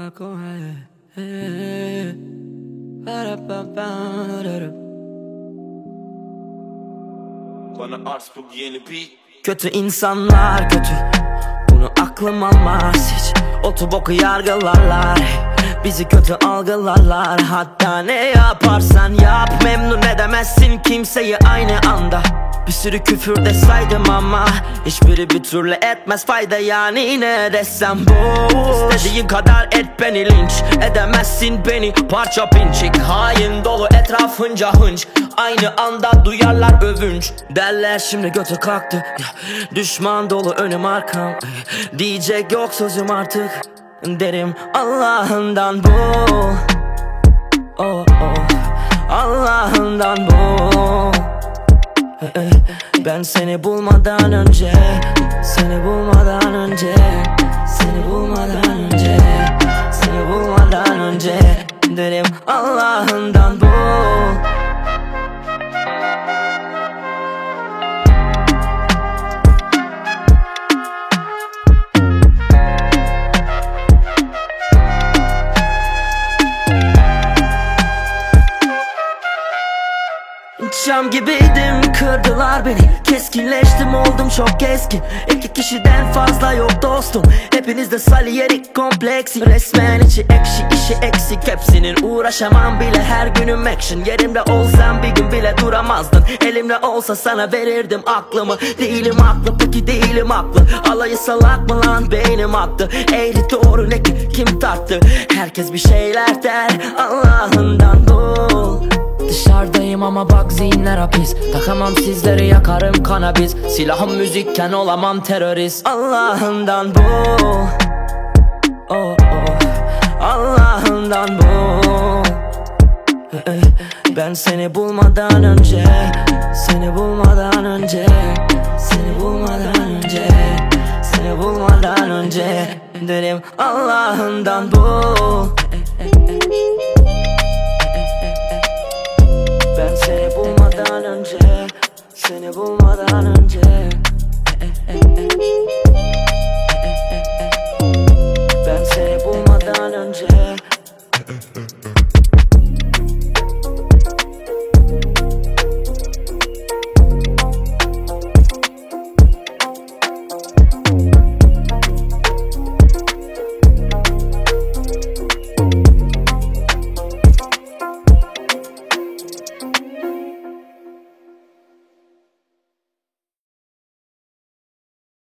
Bana arz bu yeni beat. Kötü insanlar kötü, bunu aklım almaz hiç. Otoboku yargılarlar, bizi kötü algılarlar. Hatta ne yaparsan yap, memnun edemezsin kimseyi aynı anda. Bir sürü küfür de saydım ama hiçbiri bir türlü etmez fayda, yani ne desem boş. İstediğin kadar et beni, linç edemezsin beni parça pinçik. Hain dolu etrafınca hınç, aynı anda duyarlar övünç. Derler şimdi götü kalktı, düşman dolu önüm arkam. Diyecek yok sözüm artık, derim Allah'ından bul. Oh, oh. Allah'ından bul. Ben seni bulmadan önce, seni bulmadan önce, seni bulmadan önce, seni bulmadan önce, derim Allah'ından bul. Cam gibiydim, kırdılar beni. Keskinleştim, oldum çok keskin. 2 kişiden fazla yok dostum. Hepinizde saliyerik kompleksi. Resmen içi ekşi, işi eksik. Hepsinin uğraşamam bile, her günüm action. Yerimde olsam bir gün bile duramazdın. Elimde olsa sana verirdim aklımı. Değilim haklı, peki değilim haklı. Alayı salak mı lan, beynim aktı. Eğri doğru ne ki, kim tarttı? Herkes bir şeyler der, Allah'ından bul. Dışarıdayım ama bak zihinler hapis. Takamam sizleri, yakarım kanabis. Silahım müzikken olamam terörist. Allah'ından bul. Oh, oh. Allah'ından bul. Ben seni bulmadan önce, seni bulmadan önce, seni bulmadan önce, seni bulmadan önce, derim Allah'ından bul. Ben seni bulmadan önce, seni bulmadan önce, ben seni bulmadan önce.